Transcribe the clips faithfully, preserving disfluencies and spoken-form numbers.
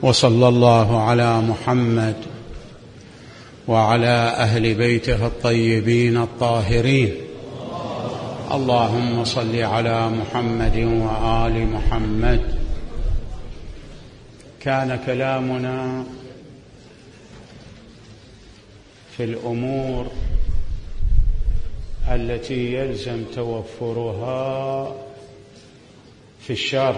وصلى الله على محمد وعلى أهل بيته الطيبين الطاهرين. اللهم صل على محمد وآل محمد. كان كلامنا في الأمور التي يلزم توفرها في الشرع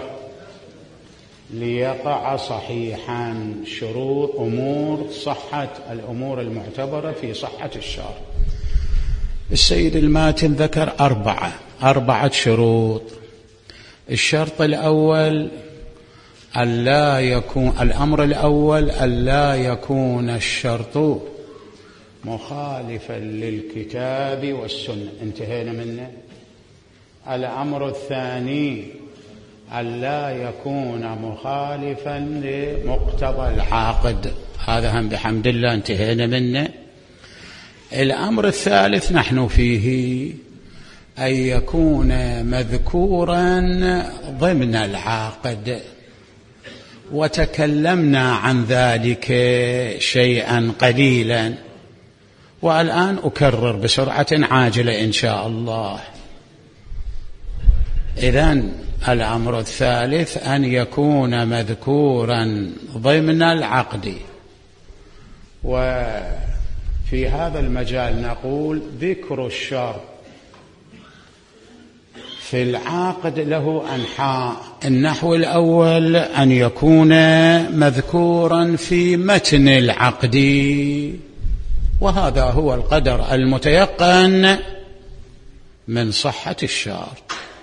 ليقع صحيحا، شروط أمور صحة الأمور المعتبرة في صحة الشرع. السيد الماتن ذكر أربعة أربعة شروط. الشرط الأول ألا يكون الأمر الأول ألا يكون الشرط مخالفا للكتاب والسنة، انتهينا منه. الأمر الثاني ألا يكون مخالفا لمقتضى العقد، هذا هم بحمد الله انتهينا منه. الأمر الثالث نحن فيه أن يكون مذكورا ضمن العقد، وتكلمنا عن ذلك شيئا قليلا، والآن أكرر بسرعة عاجلة إن شاء الله. إذن الأمر الثالث أن يكون مذكورا ضمن العقد، وفي هذا المجال نقول ذكر الشرط في العقد له أنحاء. النحو الأول أن يكون مذكورا في متن العقد، وهذا هو القدر المتيقن من صحة الشرط.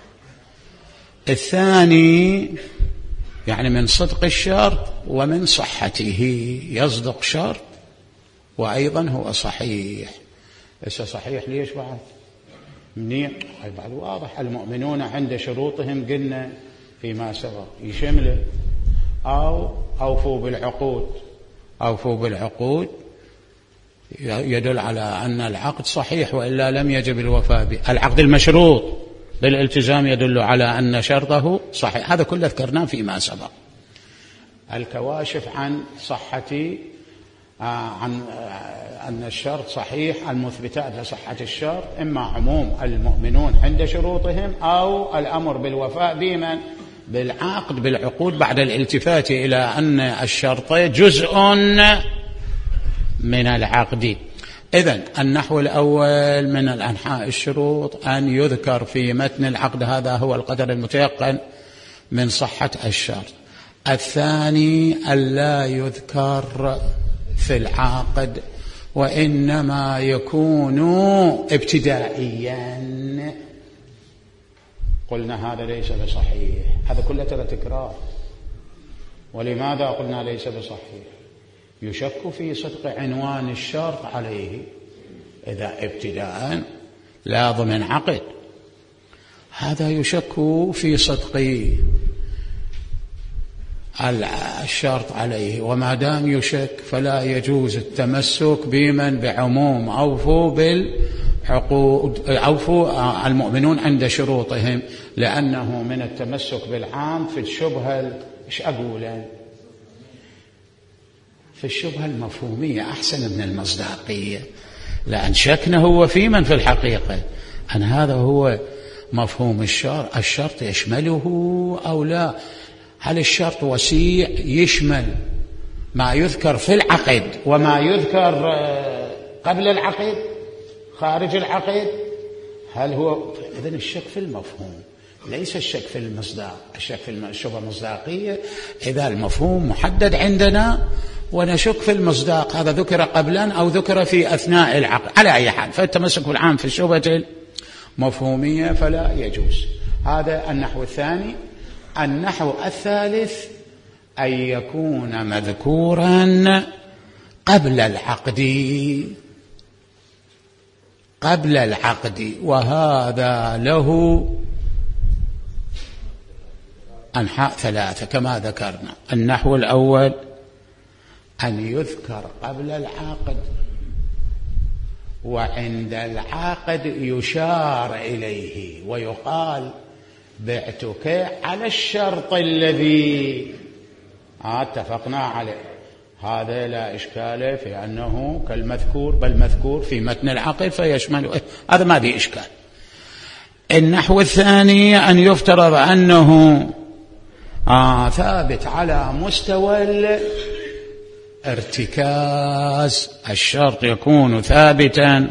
الثاني يعني من صدق الشرط ومن صحته، يصدق شرط وأيضا هو صحيح. لسه صحيح ليش بعد منيح؟ بعد واضح. المؤمنون عند شروطهم قلنا فيما سبق يشمل أو أوفوا بالعقود. أوفوا بالعقود يدل على أن العقد صحيح وإلا لم يجب الوفاء به. العقد المشروط بالالتزام يدل على أن شرطه صحيح، هذا كله ذكرناه فيما سبق. الكواشف عن صحة عن أن الشرط صحيح، المثبتات لصحة الشرط إما عموم المؤمنون عند شروطهم أو الأمر بالوفاء بمن بالعقد بالعقود بعد الالتفات إلى أن الشرط جزء من العقد. إذن النحو الأول من الأنحاء الشروط أن يذكر في متن العقد، هذا هو القدر المتيقن من صحة الشرط. الثاني ألا يذكر في العقد وإنما يكون ابتدائيا. قلنا هذا ليس بصحيح، هذا كله ترى تكرار. ولماذا قلنا ليس بصحيح؟ يشك في صدق عنوان الشرط عليه إذا ابتداء لا ضمن عقد، هذا يشك في صدق الشرط عليه. وما دام يشك فلا يجوز التمسك بمن بعموم أوفوا بالعقود، أوفوا المؤمنون عند شروطهم، لأنه من التمسك بالعام في الشبهة إيش أقول في الشبهة المفهومية أحسن من المصداقية، لأن شكنا هو في من في الحقيقة أن هذا هو مفهوم الشرط. الشرط يشمله أو لا؟ هل الشرط وسيع يشمل ما يذكر في العقد وما يذكر قبل العقد خارج العقد؟ هل هو إذن الشك في المفهوم ليس الشك في المصداق. الشك في الشبهة المصداقية إذا المفهوم محدد عندنا ونشك في المصداق، هذا ذكر قبلا أو ذكر في أثناء العقد، على أي حال فالتمسك بالعام في الشبهة المفهومية فلا يجوز. هذا النحو الثاني. النحو الثالث أن يكون مذكورا قبل العقد قبل العقد وهذا له أنحاء ثلاثة كما ذكرنا. النحو الأول أن يذكر قبل العقد وعند العقد يشار إليه ويقال بعتك على الشرط الذي اتفقنا عليه، هذا لا إشكال في أنه كالمذكور، بل مذكور في متن العقد فيشمل، هذا ما به إشكال. النحو الثاني أن يفترض أنه آه ثابت على مستوى الارتكاز، الشرط يكون ثابتا،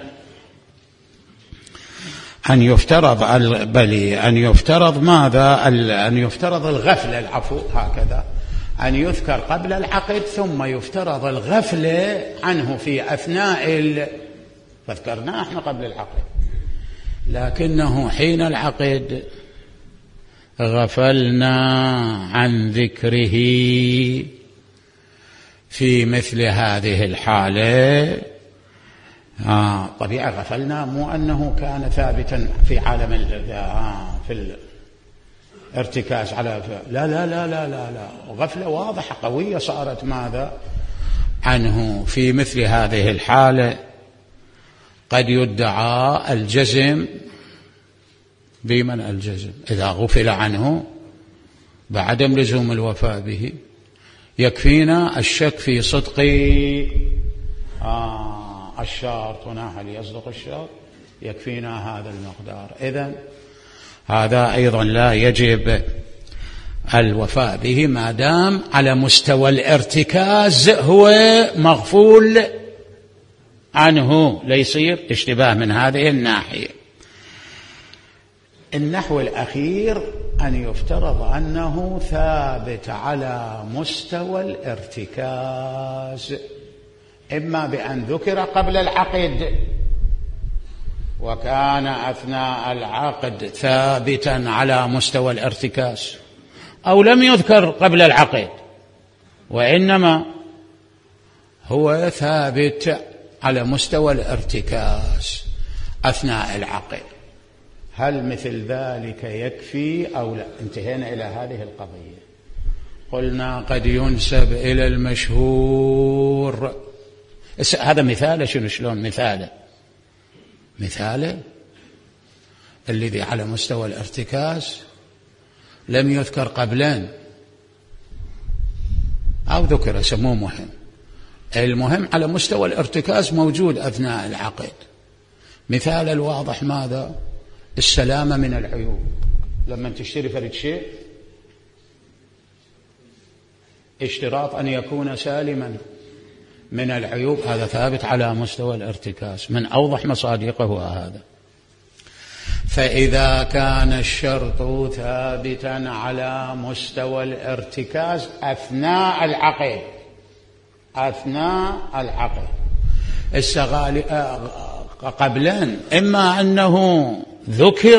أن يفترض بل أن يفترض ماذا؟ أن يفترض الغفلة، العفو هكذا، أن يذكر قبل العقد ثم يفترض الغفلة عنه في أثناء ال... فذكرناه احنا قبل العقد، لكنه حين العقد غفلنا عن ذكره في مثل هذه الحالة. آه طبيعة غفلنا، مو أنه كان ثابتا في عالم ال... آه في الارتكاز على لا لا لا لا لا لا غفلة واضحة قوية صارت ماذا عنه في مثل هذه الحالة. قد يدعى الجزم بمن الجزم إذا غفل عنه بعدم لزوم الوفاء به، يكفينا الشك في صدق آه الشرط، هنا هل يصدق الشرط، يكفينا هذا المقدار. إذن هذا أيضا لا يجب الوفاء به ما دام على مستوى الارتكاز هو مغفول عنه، ليصير اشتباه من هذه الناحية. النحو الأخير أن يفترض أنه ثابت على مستوى الارتكاز، إما بأن ذكر قبل العقد وكان أثناء العقد ثابتا على مستوى الارتكاز، أو لم يذكر قبل العقد وإنما هو ثابت على مستوى الارتكاز أثناء العقد. هل مثل ذلك يكفي أو لا؟ انتهينا إلى هذه القضية. قلنا قد ينسب إلى المشهور. هذا مثال، شنو شلون مثاله؟ مثاله الذي على مستوى الارتكاز لم يذكر قبلا أو ذكر، سموه مهم. المهم على مستوى الارتكاز موجود أثناء العقد. مثال الواضح ماذا؟ السلامة من العيوب. لما تشتري فرد شيء اشتراط أن يكون سالما من العيوب، هذا ثابت على مستوى الارتكاز، من أوضح مصادقه هذا. فإذا كان الشرط ثابتا على مستوى الارتكاز أثناء العقد أثناء العقد السغالي قبلا، إما أنه ذكر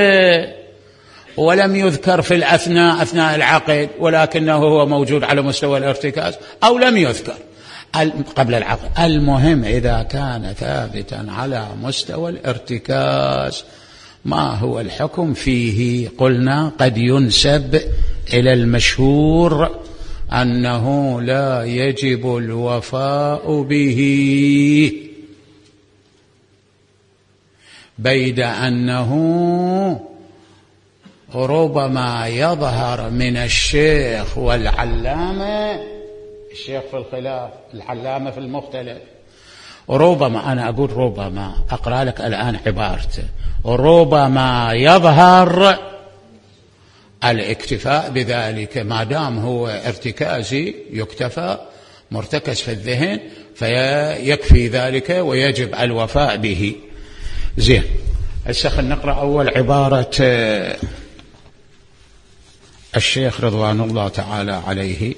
ولم يذكر في الأثناء أثناء العقد ولكنه هو موجود على مستوى الارتكاز، أو لم يذكر قبل العقد. المهم إذا كان ثابتا على مستوى الارتكاز ما هو الحكم فيه؟ قلنا قد ينسب إلى المشهور أنه لا يجب الوفاء به، بيد أنه ربما يظهر من الشيخ والعلامة، الشيخ في الخلاف، العلامة في المختلف. ربما، أنا أقول ربما، أقرأ لك الآن عبارته، ربما يظهر الاكتفاء بذلك، ما دام هو ارتكازي يكتفى، مرتكز في الذهن، فيكفي ذلك ويجب الوفاء به. زين، هسه خلينا نقرأ أول عبارة الشيخ رضوان الله تعالى عليه.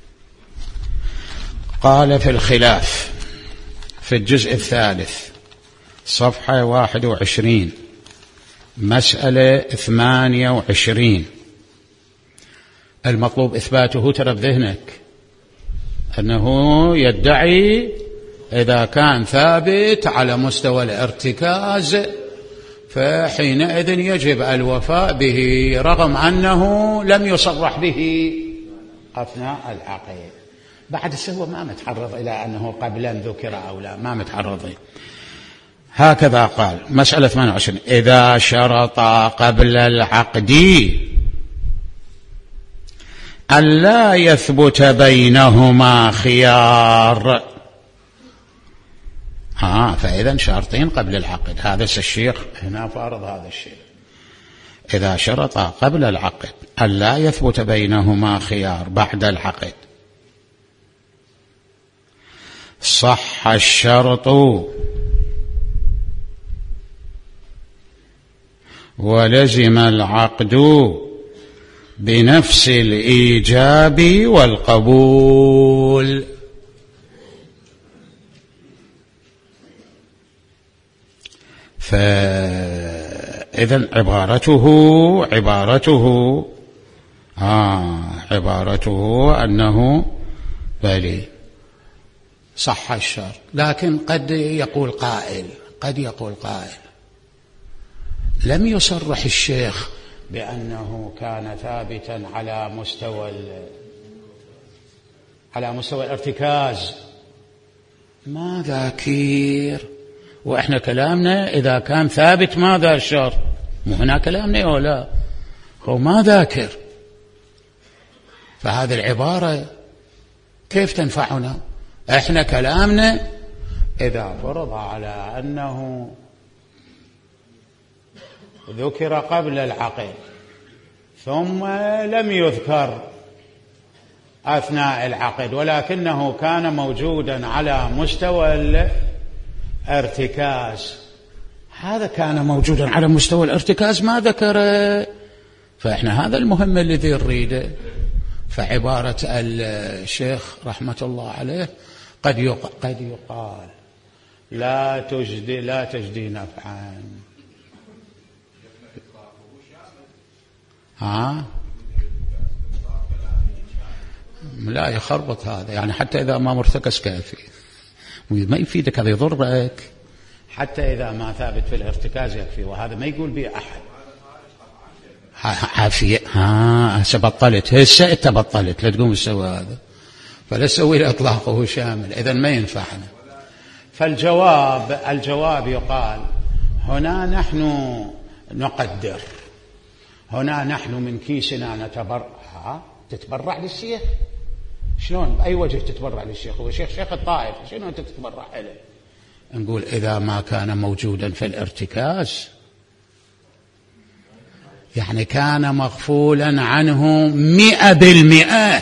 قال في الخلاف في الجزء الثالث صفحة واحد وعشرين مسألة ثمانية وعشرين، المطلوب إثباته ترى بذهنك أنه يدعي إذا كان ثابت على مستوى الارتكاز فحينئذ يجب الوفاء به، رغم أنه لم يصرح به أثناء العقد. بعد السهو ما متعرض إلى أنه قبلا ذكر أو لا، ما متعرض. هكذا قال مسألة ثمانية وعشرين: إذا شرط قبل العقد ألا يثبت بينهما خيار. ها فإذا شرطين قبل العقد. هذا الشيخ هنا فارض هذا الشيء. إذا شرط قبل العقد ألا يثبت بينهما خيار بعد العقد صح الشرط ولزم العقد بنفس الإيجاب والقبول. فإذن عبارته عبارته آه عبارته أنه بلي صح الشرط. لكن قد يقول قائل قد يقول قائل لم يصرح الشيخ بأنه كان ثابتا على مستوى على مستوى الارتكاز. ما ذاكير وإحنا كلامنا إذا كان ثابت ماذا الشرط؟ مو هنا كلامنا ولا هو ما ذاكر. فهذه العبارة كيف تنفعنا؟ إحنا كلامنا إذا فرض على أنه ذكر قبل العقد ثم لم يذكر أثناء العقد ولكنه كان موجودا على مستوى الارتكاز، هذا كان موجودا على مستوى الارتكاز ما ذكره. فإحنا هذا المهم الذي نريده. فعبارة الشيخ رحمة الله عليه قد يقال, قد يقال لا تجدي لا تجدي نفعا. ها لا يخربط هذا، يعني حتى إذا ما مرتكز كافي ما يفيدك، هذا يضرك. حتى إذا ما ثابت في الارتكاز يكفي، وهذا ما يقول به أحد. عافية ها هسه بطلت هسه انت بطلت لا تقوم تسوي هذا، فلا تسوي له إطلاقه شامل، إذا ما ينفعنا. فالجواب الجواب يقال هنا نحن نقدر، هنا نحن من كيسنا نتبرع. تتبرع للشيخ شلون؟ بأي وجه تتبرع للشيخ؟ هو شيخ شيخ الطائف، شنو أنت تتبرع له؟ نقول إذا ما كان موجودا في الارتكاز يعني كان مغفولا عنه مئة بالمئة،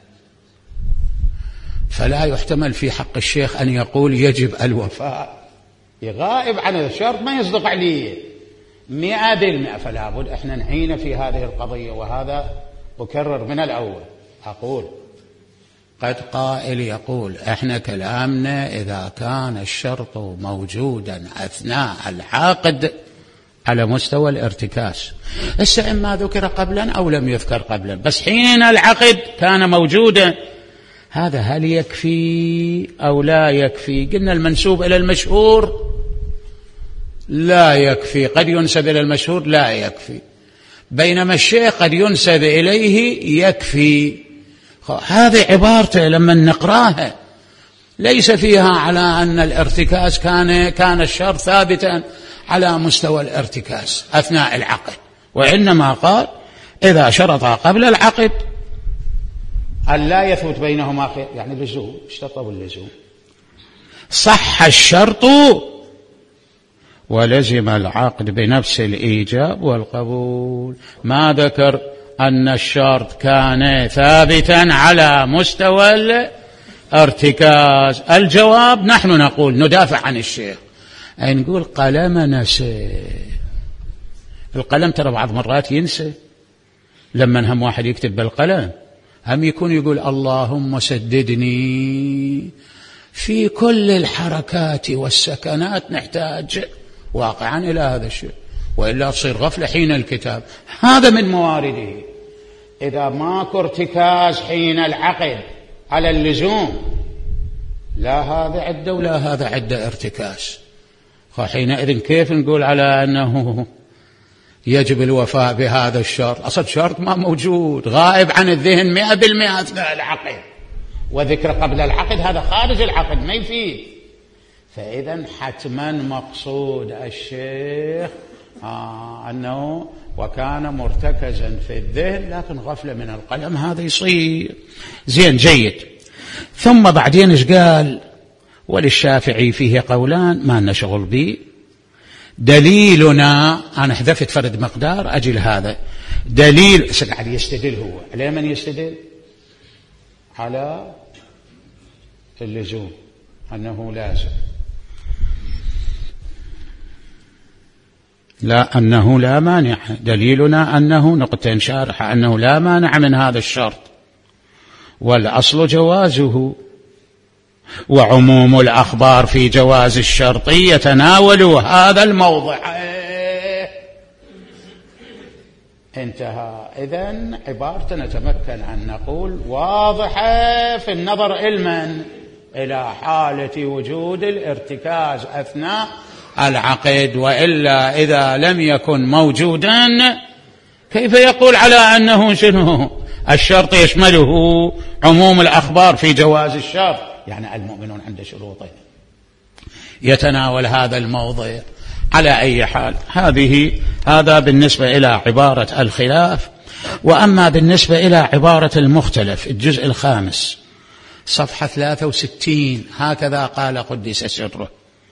فلا يحتمل في حق الشيخ أن يقول يجب الوفاء، يغائب عن الشرط ما يصدق عليه مئة بالمئة. فلا بد احنا نعين في هذه القضية. وهذا أكرر من الأول أقول قد قائل يقول احنا كلامنا إذا كان الشرط موجودا أثناء العقد على مستوى الارتكاز، هسه إما ذكر قبلا أو لم يذكر قبلا، بس حين العقد كان موجودا، هذا هل يكفي أو لا يكفي؟ قلنا المنسوب إلى المشهور لا يكفي، قد ينسب إلى المشهور لا يكفي، بينما الشيخ قد ينسب إليه يكفي. هذه عبارته لما نقراها ليس فيها على أن الارتكاز كان كان الشرط ثابتا على مستوى الارتكاز أثناء العقد، وإنما قال إذا شرط قبل العقد أن لا يثبت بينهما خير، يعني اللزوم، اشترطوا اللزوم، صح الشرط ولزم العقد بنفس الإيجاب والقبول. ما ذكر أن الشرط كان ثابتا على مستوى الارتكاز. الجواب نحن نقول ندافع عن الشيخ، أي نقول قلم نسي. القلم ترى بعض مرات ينسى، لما هم واحد يكتب بالقلم هم يكون يقول اللهم سددني في كل الحركات والسكنات، نحتاج واقعا إلى هذا الشيء، وإلا تصير غفلة حين الكتاب. هذا من موارده. إذا ماكو ارتكاز حين العقد على اللزوم، لا هذا عدة ولا هذا عدة ارتكاز، حينئذ كيف نقول على أنه يجب الوفاء بهذا الشرط؟ أصل شرط ما موجود، غائب عن الذهن مئة بالمئة أثناء العقد، وذكر قبل العقد هذا خارج العقد ما يفيد. فإذا حتما مقصود الشيخ آه أنه وكان مرتكزا في الذهن لكن غفلة من القلم، هذا يصير زين جيد. ثم بعدين ايش قال؟ وللشافعي فيه قولان ما لنا شغل به. دليلنا، أنا حذفت فرد مقدار أجل هذا دليل. قاعد يستدل هو على من يستدل؟ على اللزوم، أنه لازم، لا أنه لا مانع. دليلنا أنه نقطة شارحة أنه لا مانع من هذا الشرط، والأصل جوازه، وعموم الأخبار في جواز الشرط يتناول هذا الموضع. انتهى. إذن عبارة نتمكن أن نقول واضحة في النظر علما إلى حالة وجود الارتكاز أثناء العقد، وإلا إذا لم يكن موجودا كيف يقول على أنه شنو الشرط يشمله عموم الأخبار في جواز الشرط؟ يعني المؤمنون عند شروطه يتناول هذا الموضع. على أي حال هذه هذا بالنسبة إلى عبارة الخلاف. وأما بالنسبة إلى عبارة المختلف الجزء الخامس صفحة ثلاثة وستين هكذا قال قدس سره: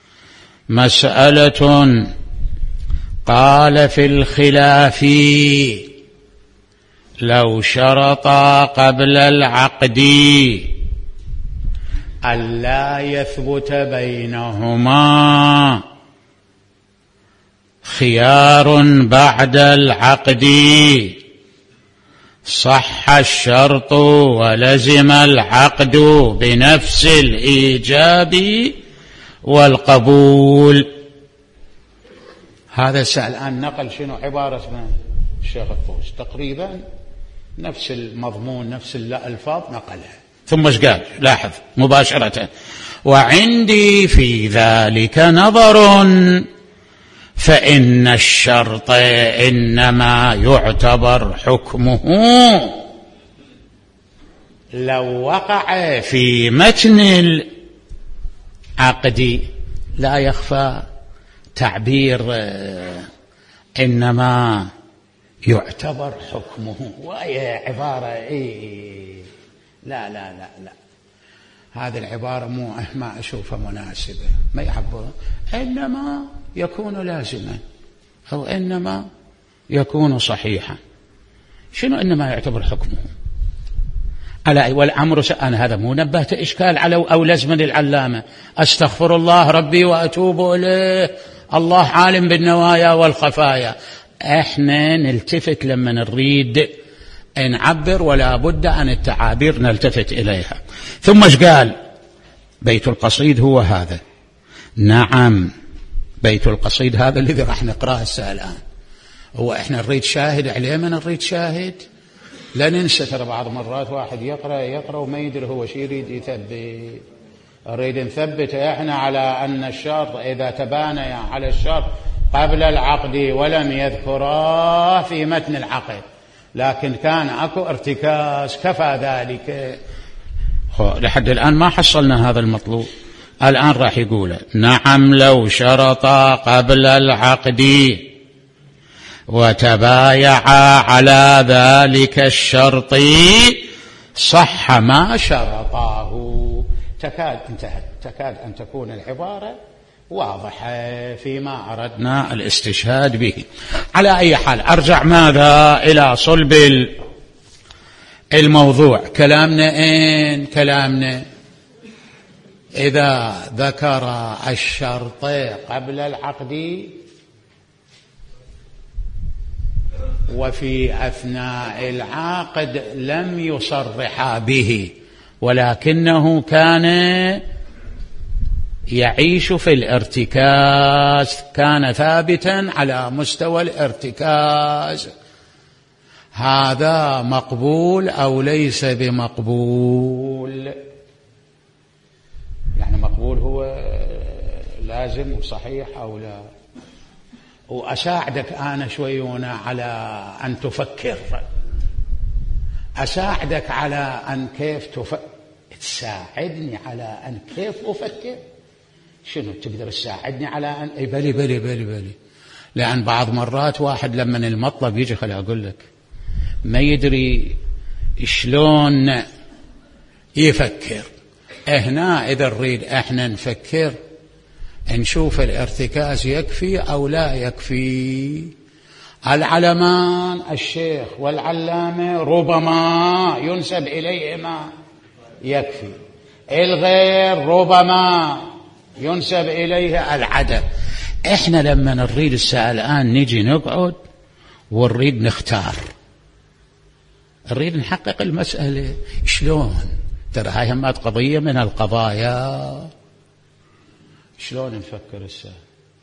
مسألة قال في الخلاف لو شرطا قبل العقد ألا يثبت بينهما خيار بعد العقد صح الشرط ولزم العقد بنفس الإيجاب والقبول. هذا سأل الآن نقل شنو عبارة من الشيخ الطوس، تقريبا نفس المضمون نفس الألفاظ نقلها. ثم ايش قال؟ لاحظ مباشرة: وعندي في ذلك نظر فإن الشرط إنما يعتبر حكمه لو وقع في متن العقد. لا يخفى تعبير إنما يعتبر حكمه، وهي عبارة إيه لا لا لا لا هذه العبارة مو ما أشوفها مناسبة، ما يعبر. إنما يكون لازما أو إنما يكون صحيحا. شنو إنما يعتبر حكمه؟ على والأمر أنا هذا مو نبهت إشكال على أو لزما للعلامة. أستغفر الله ربي وأتوب إليه، الله عالم بالنوايا والخفايا. إحنا نلتفت لما نريد نعبر، ولا بد أن التعابير نلتفت إليها. ثم ايش قال؟ بيت القصيد هو هذا. نعم بيت القصيد هذا الذي راح نقرأه الساعة الآن. هو إحنا نريد شاهد عليه، ما نريد شاهد. لا ننسى ترى بعض مرات واحد يقرأ يقرأ وما يدري هو شي يريد يثبت. نريد نثبت إحنا على أن الشرط إذا تبانى على الشرط قبل العقد ولم يذكراه في متن العقد لكن كان أكو ارتكاز كفى ذلك. لحد الآن ما حصلنا هذا المطلوب. الآن راح يقول: نعم لو شرطا قبل العقد وتبايعا على ذلك الشرط صح ما شرطاه. تكاد انتهت تكاد أن تكون العبارة واضحة فيما أردنا الاستشهاد به. على أي حال أرجع ماذا إلى صلب الموضوع. كلامنا إن كلامنا إذا ذكر الشرط قبل العقد وفي أثناء العقد لم يصرح به ولكنه كان يعيش في الارتكاز، كان ثابتا على مستوى الارتكاز، هذا مقبول أو ليس بمقبول؟ يعني مقبول هو لازم وصحيح أو لا؟ وأساعدك أنا شويونا على أن تفكر، أساعدك على أن كيف تفكر، تساعدني على أن كيف أفكر. شنو تقدر تساعدني على أن إيه بلي بلي بلي بلي لأن بعض مرات واحد لما المطلب يجي، خلي أقول لك، ما يدري شلون يفكر. هنا إذا نريد احنا نفكر نشوف الارتكاز يكفي أو لا يكفي. العلمان الشيخ والعلامة ربما ينسب إليهما يكفي، الغير ربما ينسب إليه العدم. احنا لما نريد الساعة الآن نجي نقعد ونريد نختار، نريد نحقق المسألة شلون. ترى هاي همات قضية من القضايا، شلون نفكر الساعة.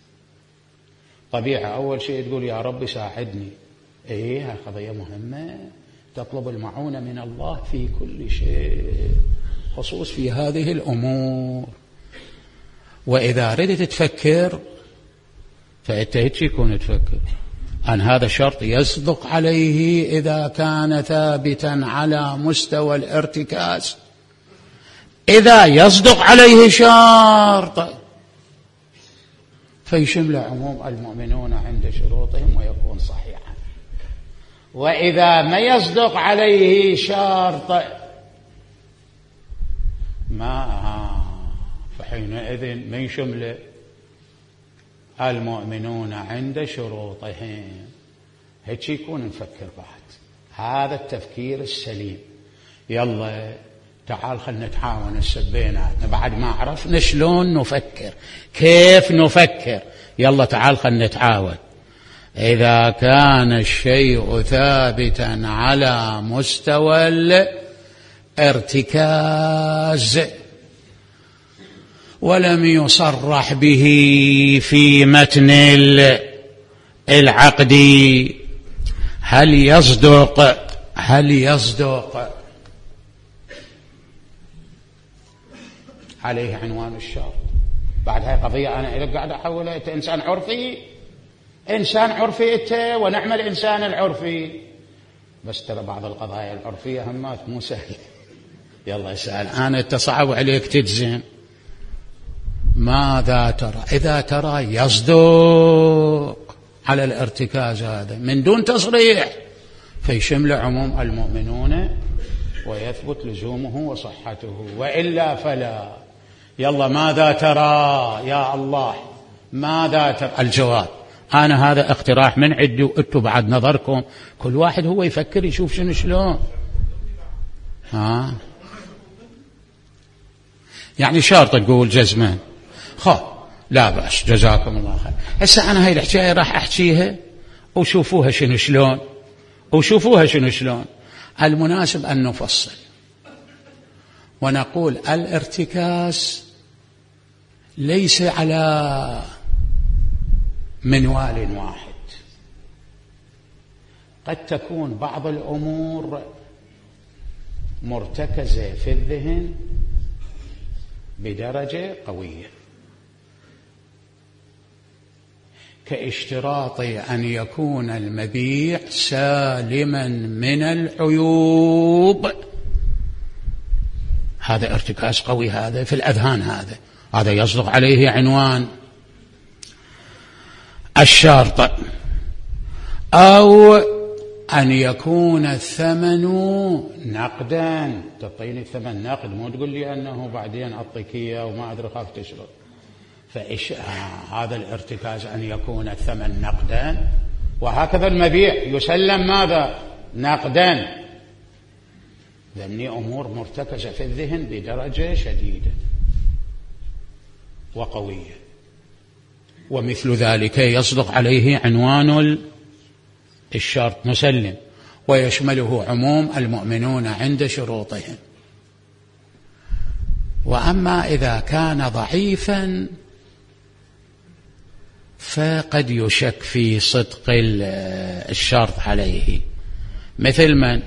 طبيعة أول شيء تقول يا رب ساعدني، إيه هاي قضية مهمة، تطلب المعونة من الله في كل شيء، خصوص في هذه الأمور. وإذا ردت تفكر فأنت هيك يكون تفكر أن هذا شرط يصدق عليه إذا كان ثابتا على مستوى الارتكاز. إذا يصدق عليه شرط فيشمل عموم المؤمنون عند شروطهم ويكون صحيحا. وإذا ما يصدق عليه شرط ما فحينئذ ما يشمل المؤمنون عند شروطهم. هيك يكون نفكر بعد. هذا التفكير السليم. يلا تعال خلنا نتعاون السبيناتنا بعد ما عرفنا شلون نفكر، كيف نفكر. يلا تعال خلنا نتعاون. إذا كان الشيء ثابتا على مستوى الارتكاز ولم يصرح به في متن العقد، هل يصدق هل يصدق عليه عنوان الشرط؟ بعد هاي قضية أنا قاعد أحولها. أنت إنسان عرفي، إنسان عرفي أنت، ونعم الإنسان العرفي. بس ترى بعض القضايا العرفية همات مو سهلة. يلا اسأل أنا، أنت صعب عليك تجزم. ماذا ترى؟ إذا ترى يصدق على الارتكاز هذا من دون تصريح فيشمل عموم المؤمنون ويثبت لزومه وصحته، وإلا فلا. يلا ماذا ترى يا الله؟ ماذا ترى؟ الجواب أنا هذا اقتراح من عندي، وأنتم بعد نظركم كل واحد هو يفكر يشوف شنو شلون. ها يعني شرط تقول جزمان، خو لا بأس، جزاكم الله خير. هسه أنا هاي الحكاية راح أحكيها وشوفوها شنو شلون، وشوفوها شنو شلون. المناسب أن نفصل ونقول الارتكاز ليس على منوال واحد. قد تكون بعض الأمور مرتكزة في الذهن بدرجة قوية، كاشتراط أن يكون المبيع سالما من العيوب. هذا ارتكاز قوي، هذا في الأذهان، هذا هذا يصدق عليه عنوان الشرط. أو أن يكون الثمن نقدا. تعطيني الثمن نقد، مو تقول لي أنه بعدين أعطيك إياه وما أدري خاف تشرب. فإيش آه هذا الارتكاز أن يكون الثمن نقدا، وهكذا المبيع يسلم ماذا؟ نقدا. ذني أمور مرتكزة في الذهن بدرجة شديدة وقوية، ومثل ذلك يصدق عليه عنوان الشرط مسلم، ويشمله عموم المؤمنون عند شروطهم. وأما إذا كان ضعيفا فقد يشك في صدق الشرط عليه. مثل من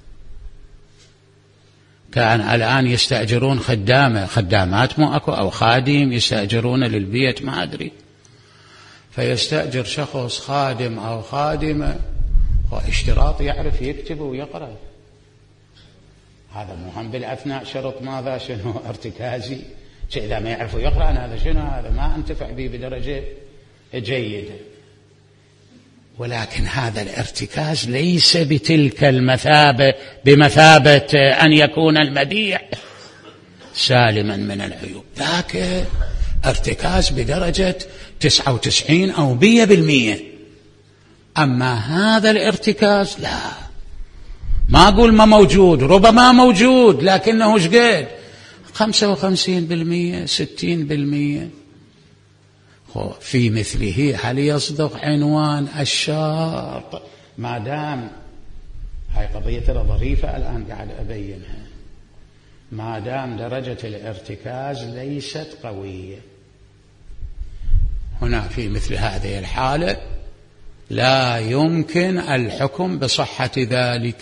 كان الآن يستأجرون خدامة، خدامات مو أكو، أو خادم يستأجرون للبيت ما أدري، فيستأجر شخص خادم أو خادمة واشتراط يعرف يكتب ويقرأ. هذا مهم بالأثناء شرط ماذا؟ شنو ارتكازي. إذا ما يعرف يقرأ أنا هذا شنو؟ هذا ما أنتفع به بدرجة جيدة. ولكن هذا الارتكاز ليس بتلك المثابة بمثابة أن يكون المديح سالما من العيوب، ذاك ارتكاز بدرجة تسعة وتسعين أو مية بالمية. أما هذا الارتكاز لا، ما أقول ما موجود، ربما موجود لكنه شقد خمسة وخمسين بالمية ستين بالمية. في مثله هل يصدق عنوان الشرط؟ ما دام هاي قضية ظريفة الآن قاعد أبينها، ما دام درجة الارتكاز ليست قوية، هنا في مثل هذه الحالة لا يمكن الحكم بصحة ذلك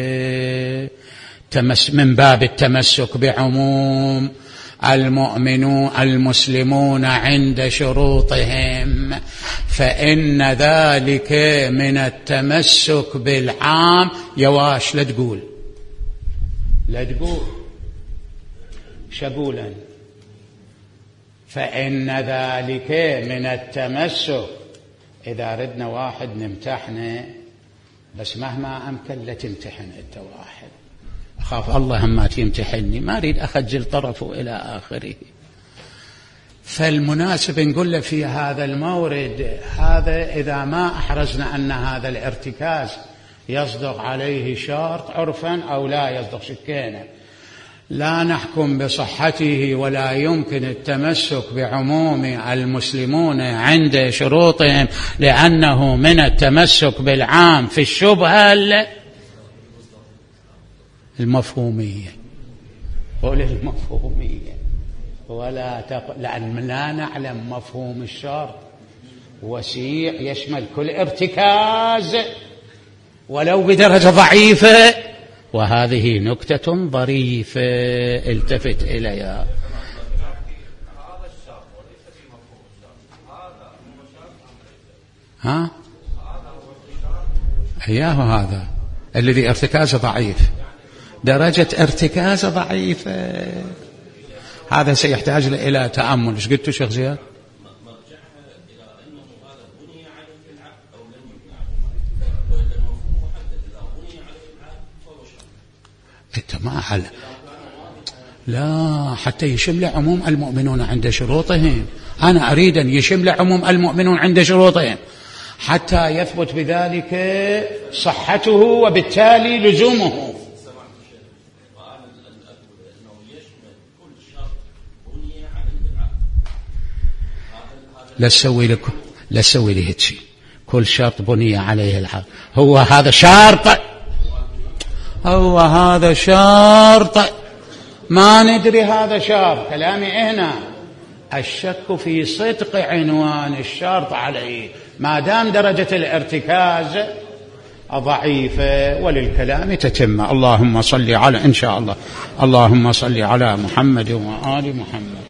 من باب التمسك بعموم المؤمنون المسلمون عند شروطهم، فإن ذلك من التمسك بالعام. يواش لا تقول لا تقول شقولا، فإن ذلك من التمسك. إذا ردنا واحد نمتحنه، بس مهما أمكن لا تمتحن أنت واحد، أخاف الله ما تمتحني، ما أريد أخجل طرفه إلى آخره. فالمناسب نقول له في هذا المورد هذا إذا ما أحرزنا أن هذا الارتكاز يصدق عليه شرط عرفا أو لا يصدق شكينا، لا نحكم بصحته ولا يمكن التمسك بعموم المسلمون عند شروطهم، لأنه من التمسك بالعام في الشبهة المفهومية. قول المفهومية ولا تق... لأن لا نعلم مفهوم الشرط وسيع يشمل كل ارتكاز ولو بدرجة ضعيفة، وهذه نكتة ظريفة التفت إليها. ها إياه هذا الذي ارتكازه ضعيف، درجة ارتكازه ضعيفة، هذا سيحتاج إلى تأمل. ايش قلت شيخ زياد؟ انت ما حل لا حتى يشمل عموم المؤمنون عند شروطهم. أنا أريد أن يشمل عموم المؤمنون عند شروطهم حتى يثبت بذلك صحته وبالتالي لزومه. لا تسوي لك لا تسوي لي هيك شيء، كل شرط بني عليه العقد. هو هذا شرط، هو هذا شرط، ما ندري هذا شرط. كلامي هنا الشك في صدق عنوان الشرط عليه ما دام درجة الارتكاز ضعيفة، وللكلام تتم. اللهم صل على إن شاء الله اللهم صل على محمد وآل محمد.